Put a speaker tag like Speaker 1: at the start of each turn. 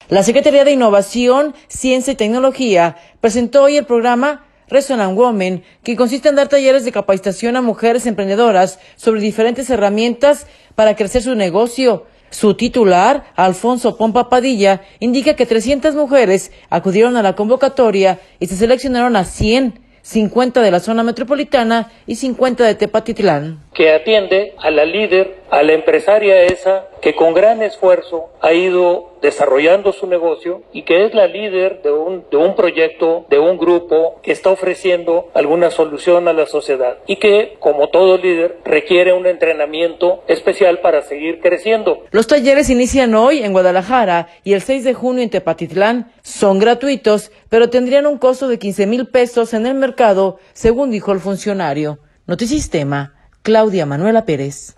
Speaker 1: La Secretaría de Innovación, Ciencia y Tecnología presentó hoy el programa Resonant Women, que consiste en dar talleres de capacitación a mujeres emprendedoras sobre diferentes herramientas para crecer su negocio. Su titular, Alfonso Pompa Padilla, indica que 300 mujeres acudieron a la convocatoria y se seleccionaron a 100, 50 de la zona metropolitana y 50 de Tepatitlán.
Speaker 2: Que atiende a la líder, a la empresaria esa que con gran esfuerzo ha ido desarrollando su negocio y que es la líder de un proyecto, de un grupo que está ofreciendo alguna solución a la sociedad y que, como todo líder, requiere un entrenamiento especial para seguir creciendo.
Speaker 1: Los talleres inician hoy en Guadalajara y el 6 de junio en Tepatitlán. Son gratuitos, pero tendrían un costo de 15,000 pesos en el mercado, según dijo el funcionario. Notisistema, Claudia Manuela Pérez.